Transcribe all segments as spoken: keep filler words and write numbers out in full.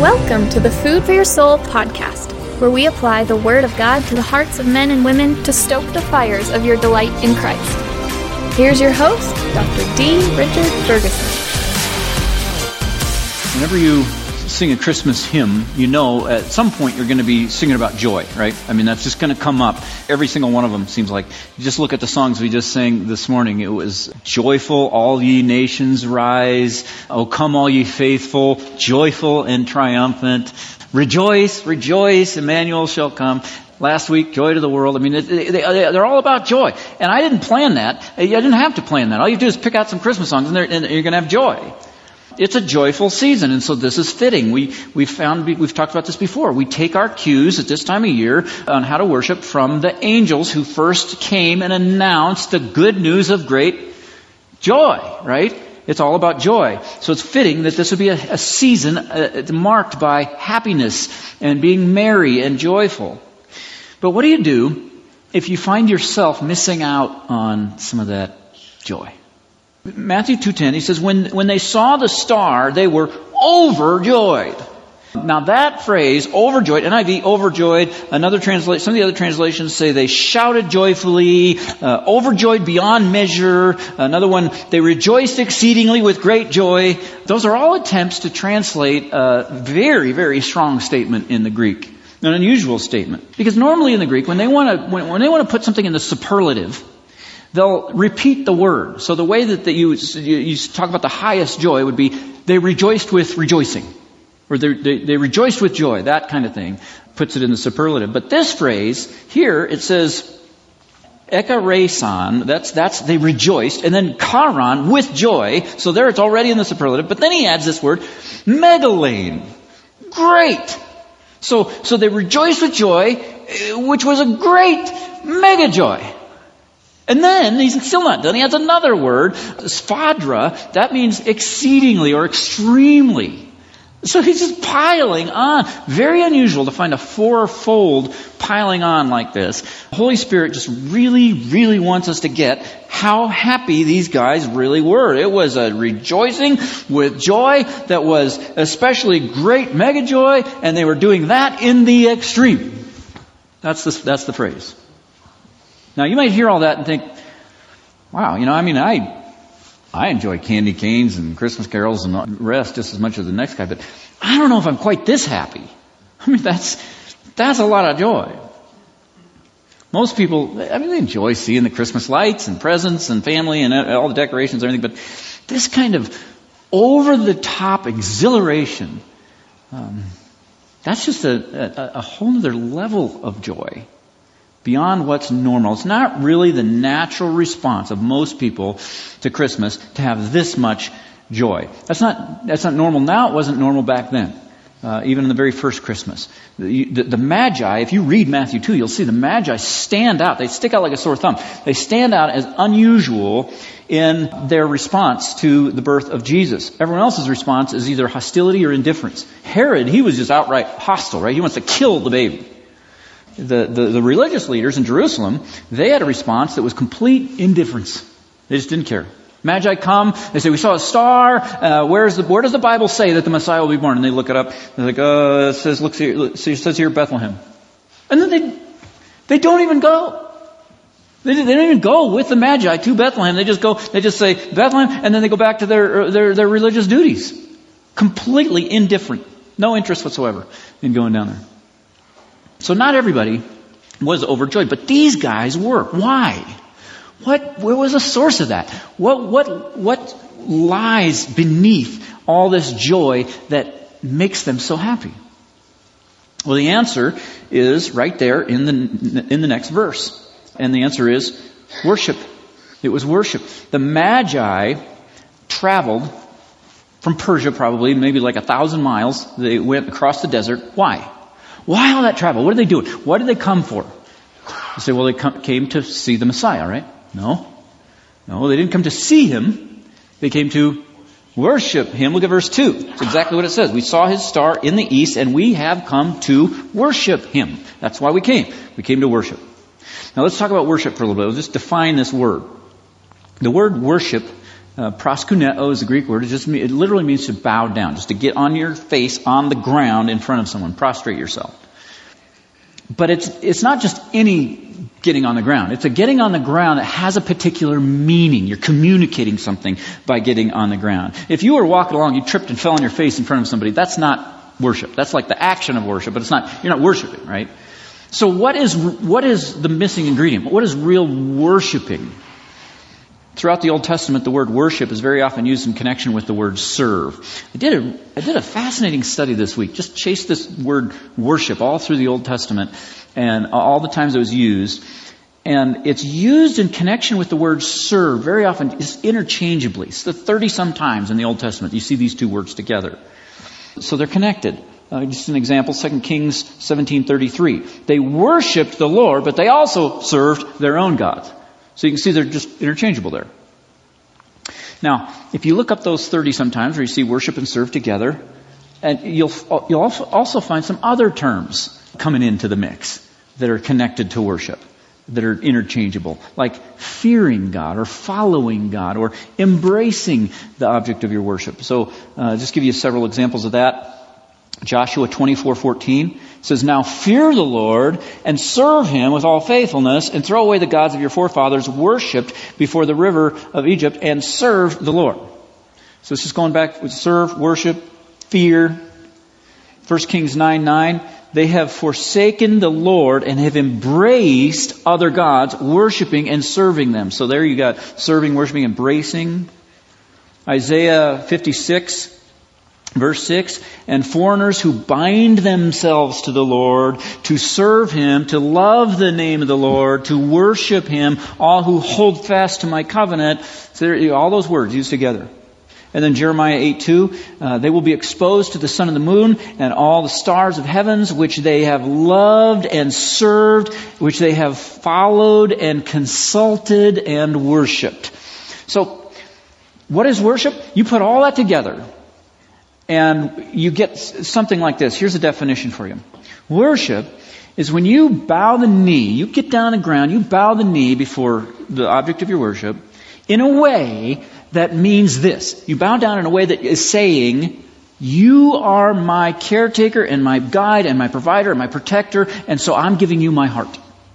Welcome to the Food for Your Soul podcast, where we apply the Word of God to the hearts of men and women to stoke the fires of your delight in Christ. Here's your host, Doctor D. Richard Ferguson. Whenever you sing a Christmas hymn, you know at some point you're going to be singing about joy, right? I mean, that's just going to come up. Every single one of them seems like. You just look at the songs we just sang this morning. It was joyful, all ye nations rise. Oh, come all ye faithful, joyful and triumphant. Rejoice, rejoice, Emmanuel shall come. Last week, joy to the world. I mean, they, they, they're all about joy. And I didn't plan that. I didn't have to plan that. All you do is pick out some Christmas songs and, and you're going to have joy. It's a joyful season, and so this is fitting. We, we've found, we've talked about this before. We take our cues at this time of year on how to worship from the angels who first came and announced the good news of great joy, right? It's all about joy. So it's fitting that this would be a, a season uh, marked by happiness and being merry and joyful. But what do you do if you find yourself missing out on some of that joy? Matthew two ten, he says, when, when they saw the star, they were overjoyed. Now that phrase, overjoyed, N I V, overjoyed, another translation, some of the other translations say they shouted joyfully, uh, overjoyed beyond measure. Another one, they rejoiced exceedingly with great joy. Those are all attempts to translate a very, very strong statement in the Greek. An unusual statement. Because normally in the Greek, when they want to, when, when they want to put something in the superlative, they'll repeat the word. So the way that the, you, you you talk about the highest joy would be, they rejoiced with rejoicing. Or they, they, they rejoiced with joy. That kind of thing puts it in the superlative. But this phrase, here it says, ekareson, that's, that's, they rejoiced. And then charon, with joy. So there it's already in the superlative. But then he adds this word, megalane. Great. So, so they rejoiced with joy, which was a great mega joy. And then, he's still not done, he adds another word, sphadra, that means exceedingly or extremely. So he's just piling on. Very unusual to find a fourfold piling on like this. The Holy Spirit just really, really wants us to get how happy these guys really were. It was a rejoicing with joy that was especially great mega joy, and they were doing that in the extreme. That's the, that's the phrase. Now, you might hear all that and think, wow, you know, I mean, I I enjoy candy canes and Christmas carols and the rest just as much as the next guy, but I don't know if I'm quite this happy. I mean, that's that's a lot of joy. Most people, I mean, they enjoy seeing the Christmas lights and presents and family and all the decorations and everything, but this kind of over-the-top exhilaration, um, that's just a, a, a whole other level of joy. Beyond what's normal. It's not really the natural response of most people to Christmas to have this much joy. That's not that's not normal now. It wasn't normal back then. Uh, even in the very first Christmas. The, the, the Magi, if you read Matthew two, you'll see the Magi stand out. They stick out like a sore thumb. They stand out as unusual in their response to the birth of Jesus. Everyone else's response is either hostility or indifference. Herod, he was just outright hostile, right? He wants to kill the baby. The, the, the religious leaders in Jerusalem, they had a response that was complete indifference. They just didn't care. Magi come, they say, we saw a star, uh, where's the, where does the Bible say that the Messiah will be born? And they look it up, they're like, uh, it says, look, it says here Bethlehem. And then they, they don't even go. They, they don't even go with the Magi to Bethlehem. They just go, they just say Bethlehem, and then they go back to their, their, their religious duties. Completely indifferent. No interest whatsoever in going down there. So not everybody was overjoyed, but these guys were. Why? What, where was the source of that? What, what, what lies beneath all this joy that makes them so happy? Well, the answer is right there in the, in the next verse. And the answer is worship. It was worship. The Magi traveled from Persia probably, maybe like a thousand miles. They went across the desert. Why? Why all that travel? What did they do? What did they come for? You say, well, they come, came to see the Messiah, right? No. No, they didn't come to see him. They came to worship him. Look at verse two. It's exactly what it says. We saw his star in the east, and we have come to worship him. That's why we came. We came to worship. Now let's talk about worship for a little bit. Let's just define this word. The word worship Uh, proskuneo is the Greek word. It just it literally means to bow down, just to get on your face on the ground in front of someone, prostrate yourself. But it's it's not just any getting on the ground. It's a getting on the ground that has a particular meaning. You're communicating something by getting on the ground. If you were walking along, you tripped and fell on your face in front of somebody, that's not worship. That's like the action of worship, but it's not, you're not worshiping, right? So what is what is the missing ingredient? What is real worshiping? Throughout the Old Testament, the word worship is very often used in connection with the word serve. I did a, I did a fascinating study this week. Just chased this word worship all through the Old Testament and all the times it was used. And it's used in connection with the word serve very often, just interchangeably. So thirty-some times in the Old Testament, you see these two words together. So they're connected. Uh, just an example, Second Kings seventeen thirty-three. They worshipped the Lord, but they also served their own gods. So you can see they're just interchangeable there. Now, if you look up those thirty sometimes where you see worship and serve together, and you'll you'll also find some other terms coming into the mix that are connected to worship, that are interchangeable, like fearing God or following God or embracing the object of your worship. So uh, just give you several examples of that. Joshua twenty-four fourteen says, "Now fear the Lord and serve Him with all faithfulness and throw away the gods of your forefathers worshipped before the river of Egypt and serve the Lord." So this is going back with serve, worship, fear. First Kings nine nine, "They have forsaken the Lord and have embraced other gods, worshiping and serving them." So there you got serving, worshiping, embracing. Isaiah fifty-six verse six, "And foreigners who bind themselves to the Lord, to serve Him, to love the name of the Lord, to worship Him, all who hold fast to my covenant." So there, all those words used together. And then Jeremiah eight two, uh, "They will be exposed to the sun and the moon and all the stars of heavens, which they have loved and served, which they have followed and consulted and worshipped." So, what is worship? You put all that together, and you get something like this. Here's a definition for you. Worship is when you bow the knee, you get down on the ground, you bow the knee before the object of your worship in a way that means this. You bow down in a way that is saying, "You are my caretaker and my guide and my provider and my protector, and so I'm giving you my heart.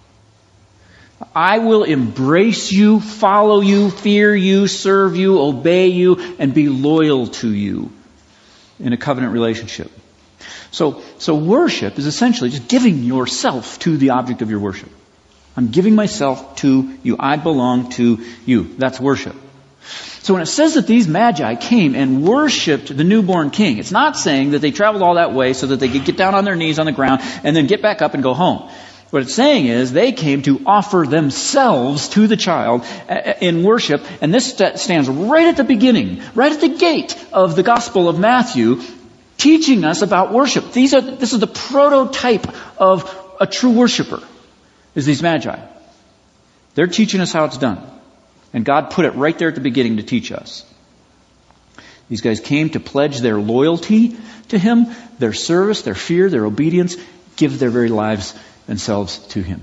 I will embrace you, follow you, fear you, serve you, obey you, and be loyal to you in a covenant relationship." So, so worship is essentially just giving yourself to the object of your worship. I'm giving myself to you. I belong to you. That's worship. So when it says that these magi came and worshipped the newborn king, it's not saying that they traveled all that way so that they could get down on their knees on the ground and then get back up and go home. What it's saying is they came to offer themselves to the child in worship. And this stands right at the beginning, right at the gate of the Gospel of Matthew, teaching us about worship. These are, this is the prototype of a true worshiper, is these magi. They're teaching us how it's done. And God put it right there at the beginning to teach us. These guys came to pledge their loyalty to Him, their service, their fear, their obedience, give their very lives themselves to Him.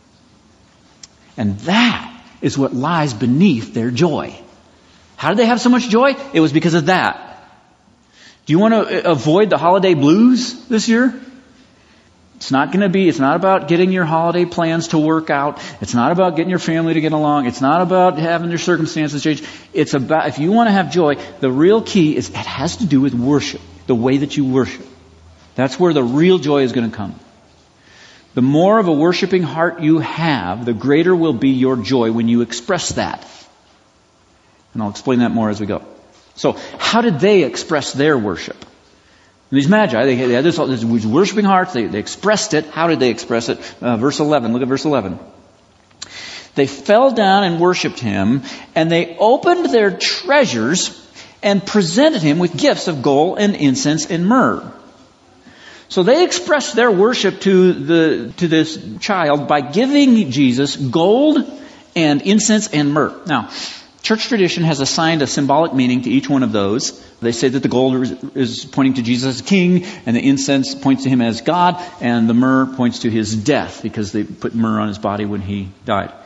And that is what lies beneath their joy. How did they have so much joy? It was because of that. Do you want to avoid the holiday blues this year? It's not going to be, it's not about getting your holiday plans to work out. It's not about getting your family to get along. It's not about having your circumstances change. It's about, if you want to have joy, the real key is it has to do with worship, the way that you worship. That's where the real joy is going to come. The more of a worshiping heart you have, the greater will be your joy when you express that. And I'll explain that more as we go. So, how did they express their worship? These magi, they had this, this worshiping hearts, they, they expressed it. How did they express it? Uh, verse eleven, look at verse eleven. "They fell down and worshipped Him, and they opened their treasures and presented Him with gifts of gold and incense and myrrh." So they expressed their worship to the to this child by giving Jesus gold and incense and myrrh. Now, church tradition has assigned a symbolic meaning to each one of those. They say that the gold is pointing to Jesus as king, and the incense points to Him as God, and the myrrh points to His death, because they put myrrh on His body when He died.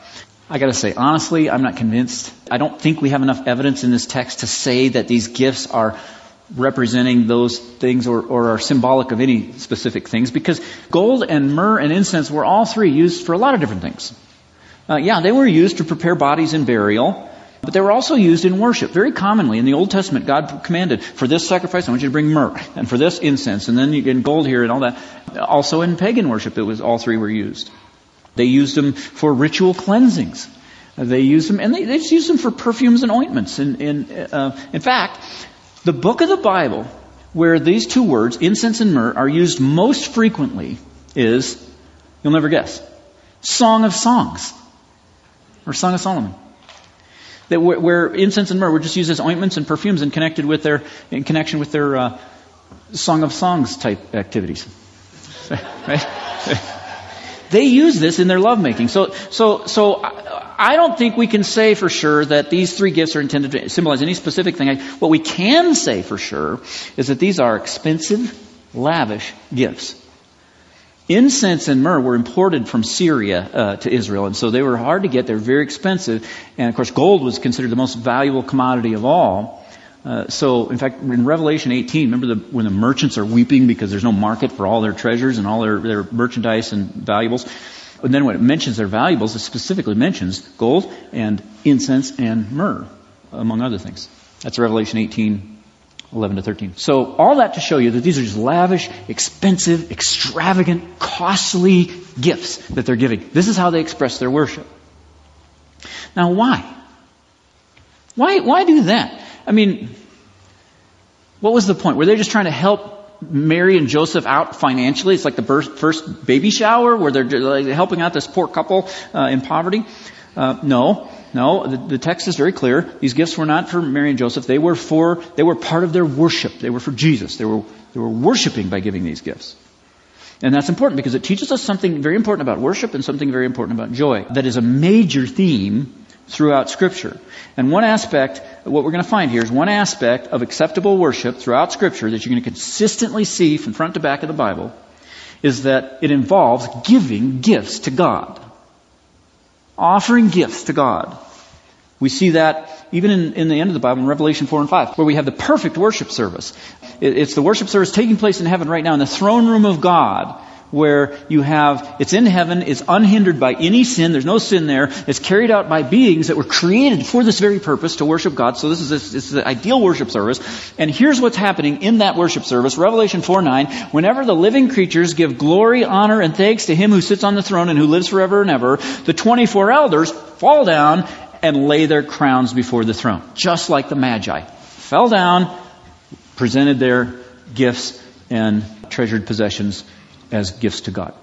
I gotta say, honestly, I'm not convinced. I don't think we have enough evidence in this text to say that these gifts are representing those things or, or are symbolic of any specific things, because gold and myrrh and incense were all three used for a lot of different things. Uh, yeah, they were used to prepare bodies in burial, but they were also used in worship. Very commonly in the Old Testament, God commanded, for this sacrifice I want you to bring myrrh, and for this incense, and then you get gold here and all that. Also in pagan worship, it was all three were used. They used them for ritual cleansings. Uh, they used them, and they, they just used them for perfumes and ointments. And, and uh, in fact, the book of the Bible where these two words, incense and myrrh, are used most frequently is, you'll never guess, Song of Songs, or Song of Solomon. That where, where incense and myrrh were just used as ointments and perfumes and connected with their, in connection with their uh, Song of Songs type activities. Right? They use this in their lovemaking. So, so, so I don't think we can say for sure that these three gifts are intended to symbolize any specific thing. What we can say for sure is that these are expensive, lavish gifts. Incense and myrrh were imported from Syria uh, to Israel, and so they were hard to get. They were very expensive, and of course, gold was considered the most valuable commodity of all. Uh, so, in fact, in Revelation eighteen, remember the, when the merchants are weeping because there's no market for all their treasures and all their, their merchandise and valuables. And then when it mentions their valuables, it specifically mentions gold and incense and myrrh, among other things. That's Revelation eighteen, eleven to thirteen. So, all that to show you that these are just lavish, expensive, extravagant, costly gifts that they're giving. This is how they express their worship. Now, why? Why, why do that? I mean, what was the point? Were they just trying to help Mary and Joseph out financially? It's like the first baby shower where they're helping out this poor couple uh, in poverty. Uh, no, no. The, the text is very clear. These gifts were not for Mary and Joseph. They were for. They were part of their worship. They were for Jesus. They were. They were worshiping by giving these gifts. And that's important because it teaches us something very important about worship and something very important about joy. That is a major theme throughout Scripture. And one aspect, what we're going to find here is one aspect of acceptable worship throughout Scripture that you're going to consistently see from front to back of the Bible is that it involves giving gifts to God. Offering gifts to God. We see that even in, in the end of the Bible, in Revelation four and five, where we have the perfect worship service. It, it's the worship service taking place in heaven right now in the throne room of God, where you have, it's in heaven, it's unhindered by any sin, there's no sin there, it's carried out by beings that were created for this very purpose, to worship God. So this is, this, this is the ideal worship service. And here's what's happening in that worship service, Revelation four nine, whenever the living creatures give glory, honor, and thanks to Him who sits on the throne and who lives forever and ever, the twenty-four elders fall down and lay their crowns before the throne. Just like the Magi. Fell down, presented their gifts and treasured possessions as gifts to God.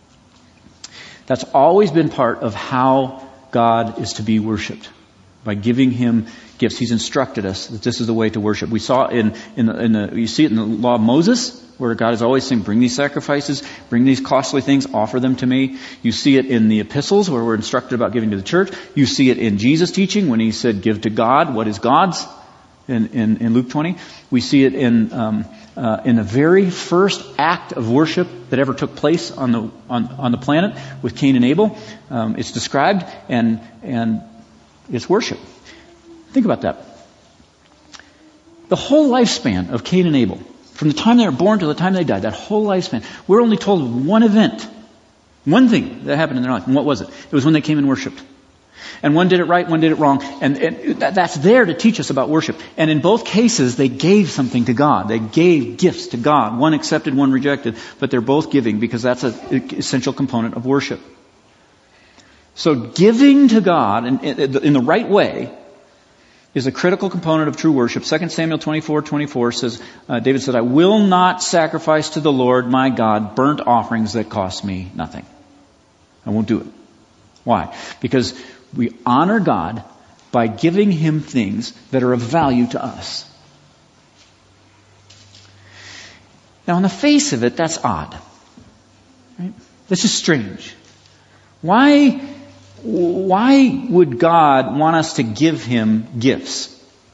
That's always been part of how God is to be worshipped. By giving Him gifts. He's instructed us that this is the way to worship. We saw in, in, the, in the, you see it in the law of Moses, where God is always saying, bring these sacrifices, bring these costly things, offer them to me. You see it in the epistles, where we're instructed about giving to the church. You see it in Jesus' teaching, when He said, give to God what is God's, in, in, in Luke twenty. We see it in, um, uh, in the very first act of worship that ever took place on the, on, on the planet with Cain and Abel. Um, it's described, and, and it's worship. Think about that. The whole lifespan of Cain and Abel, from the time they were born to the time they died, that whole lifespan, we're only told of one event, one thing that happened in their life. And what was it? It was when they came and worshipped. And one did it right, one did it wrong. And, and that's there to teach us about worship. And in both cases, they gave something to God. They gave gifts to God. One accepted, one rejected. But they're both giving, because that's an essential component of worship. So giving to God in, in, in the right way is a critical component of true worship. Second Samuel twenty-four twenty-four says, uh, David said, I will not sacrifice to the Lord my God burnt offerings that cost me nothing. I won't do it. Why? Because we honor God by giving Him things that are of value to us. Now, on the face of it, that's odd. Right? That's just strange. Why, why would God want us to give Him gifts?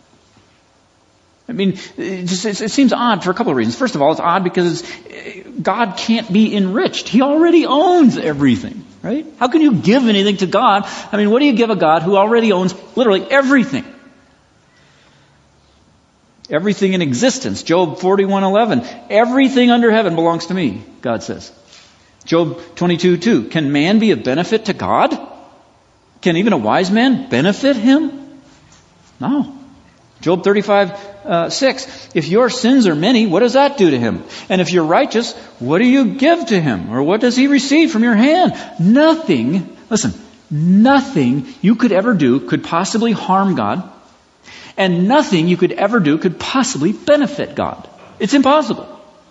I mean, it, just, it seems odd for a couple of reasons. First of all, it's odd because it's, God can't be enriched. He already owns everything. right? How can you give anything to God? I mean, what do you give a God who already owns literally everything? Everything in existence. Job forty-one eleven. Everything under heaven belongs to me, God says. Job twenty-two two. Can man be of benefit to God? Can even a wise man benefit him? No. Job thirty-five six. If your sins are many, what does that do to him? And if you're righteous, what do you give to him? Or what does he receive from your hand? Nothing, listen, nothing you could ever do could possibly harm God. And nothing you could ever do could possibly benefit God. It's impossible.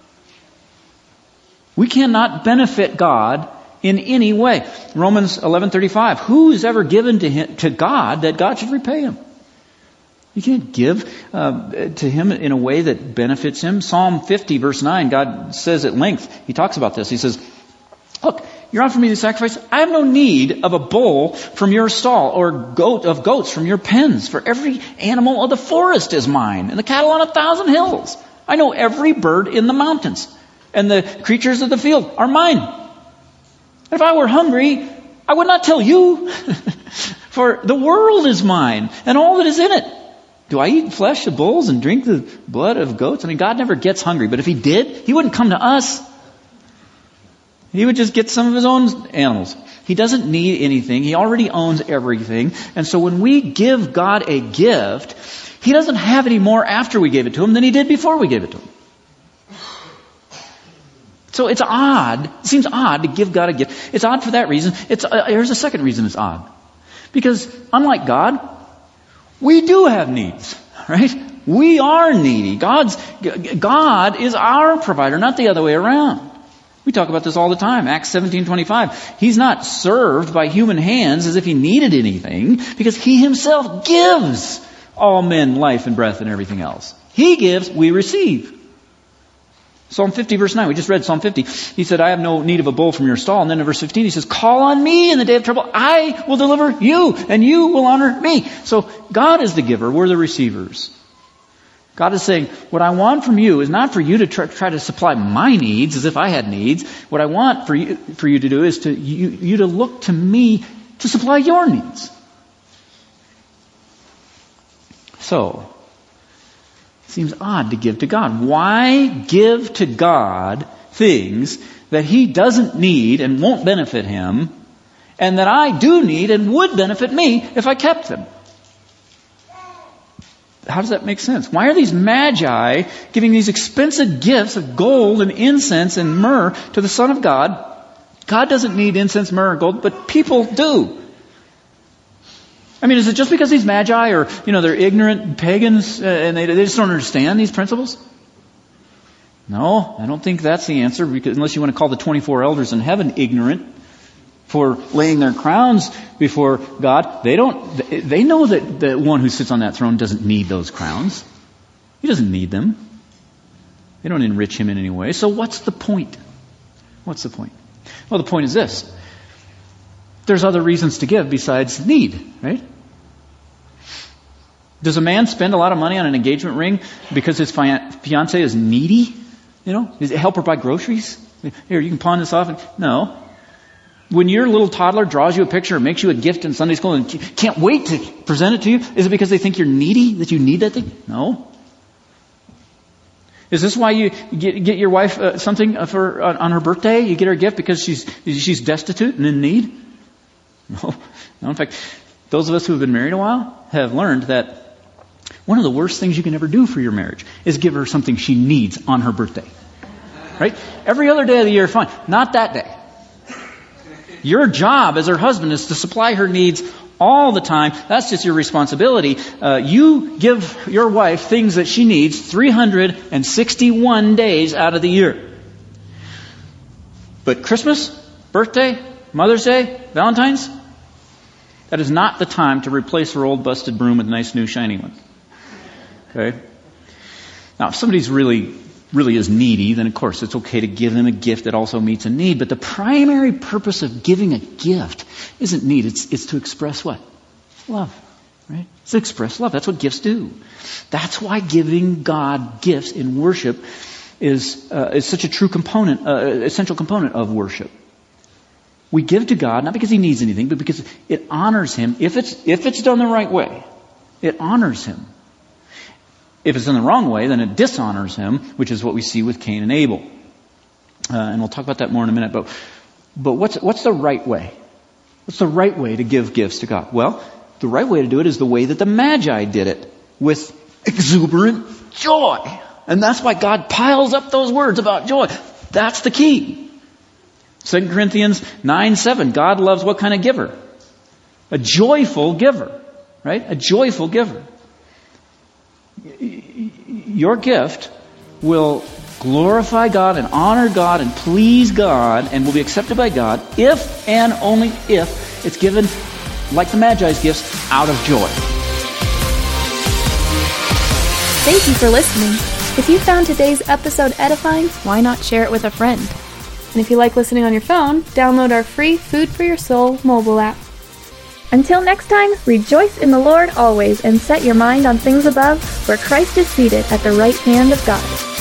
We cannot benefit God in any way. Romans eleven thirty-five. Who is ever given to him, to God that God should repay him? You can't give uh, to him in a way that benefits him. Psalm fifty verse nine, God says at length, he talks about this. He says, look, you're offering me the sacrifice. I have no need of a bull from your stall or goat of goats from your pens. For every animal of the forest is mine and the cattle on a thousand hills. I know every bird in the mountains and the creatures of the field are mine. If I were hungry, I would not tell you. For the world is mine and all that is in it. Do I eat flesh of bulls and drink the blood of goats? I mean, God never gets hungry. But if he did, he wouldn't come to us. He would just get some of his own animals. He doesn't need anything. He already owns everything. And so when we give God a gift, he doesn't have any more after we gave it to him than he did before we gave it to him. So it's odd. It seems odd to give God a gift. It's odd for that reason. It's uh, here's a second reason it's odd. Because unlike God, we do have needs, right? We are needy. God's God is our provider, not the other way around. We talk about this all the time. Acts seventeen twenty-five. He's not served by human hands as if he needed anything, because he himself gives all men life and breath and everything else. He gives, we receive. Psalm fifty verse nine. We just read Psalm fifty. He said, I have no need of a bull from your stall. And then in verse fifteen he says, call on me in the day of trouble. I will deliver you and you will honor me. So God is the giver. We're the receivers. God is saying, what I want from you is not for you to try, try to supply my needs as if I had needs. What I want for you, for you to do is to you, you to look to me to supply your needs. So, it seems odd to give to God. Why give to God things that he doesn't need and won't benefit him, and that I do need and would benefit me if I kept them? How does that make sense? Why are these magi giving these expensive gifts of gold and incense and myrrh to the Son of God? God doesn't need incense, myrrh, or gold, but people do. I mean, is it just because these magi are, you know, they're ignorant pagans uh, and they, they just don't understand these principles? No, I don't think that's the answer, because unless you want to call the twenty-four elders in heaven ignorant for laying their crowns before God. They don't, they know that the one who sits on that throne doesn't need those crowns. He doesn't need them. They don't enrich him in any way. So what's the point? What's the point? Well, the point is this. There's other reasons to give besides need, right? Does a man spend a lot of money on an engagement ring because his fiancée is needy? You know, does it help her buy groceries? Here, you can pawn this off. And, no. When your little toddler draws you a picture or makes you a gift in Sunday school and can't wait to present it to you, is it because they think you're needy, that you need that thing? No. Is this why you get, get your wife uh, something for uh, on her birthday? You get her a gift because she's she's destitute and in need? No. No. In fact, those of us who have been married a while have learned that one of the worst things you can ever do for your marriage is give her something she needs on her birthday. Right? Every other day of the year, fine. Not that day. Your job as her husband is to supply her needs all the time. That's just your responsibility. Uh, you give your wife things that she needs three hundred sixty-one days out of the year. But Christmas, birthday, Mother's Day, Valentine's, that is not the time to replace her old busted broom with a nice new shiny one. Okay? Now, if somebody's really really is needy, then of course it's okay to give them a gift that also meets a need. But the primary purpose of giving a gift isn't need. It's, it's to express what? Love. Right? It's to express love. That's what gifts do. That's why giving God gifts in worship is, uh, is such a true component, uh, essential component of worship. We give to God, not because he needs anything, but because it honors him. If it's, if it's done the right way, it honors him. If it's done the wrong way, then it dishonors him, which is what we see with Cain and Abel. Uh, and we'll talk about that more in a minute. But, but what's, what's the right way? What's the right way to give gifts to God? Well, the right way to do it is the way that the Magi did it, with exuberant joy. And that's why God piles up those words about joy. That's the key. Second Corinthians nine seven, God loves what kind of giver? A joyful giver, right? A joyful giver. Your gift will glorify God and honor God and please God and will be accepted by God if and only if it's given, like the Magi's gifts, out of joy. Thank you for listening. If you found today's episode edifying, why not share it with a friend? And if you like listening on your phone, download our free Food for Your Soul mobile app. Until next time, rejoice in the Lord always and set your mind on things above, where Christ is seated at the right hand of God.